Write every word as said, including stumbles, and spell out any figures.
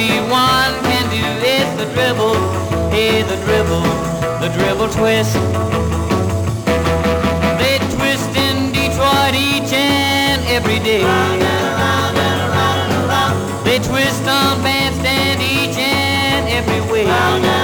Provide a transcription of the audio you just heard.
everyone can do is the dribble, hey, the dribble, the dribble twist. They twist in Detroit each and every day. They twist on bandstand each and every way.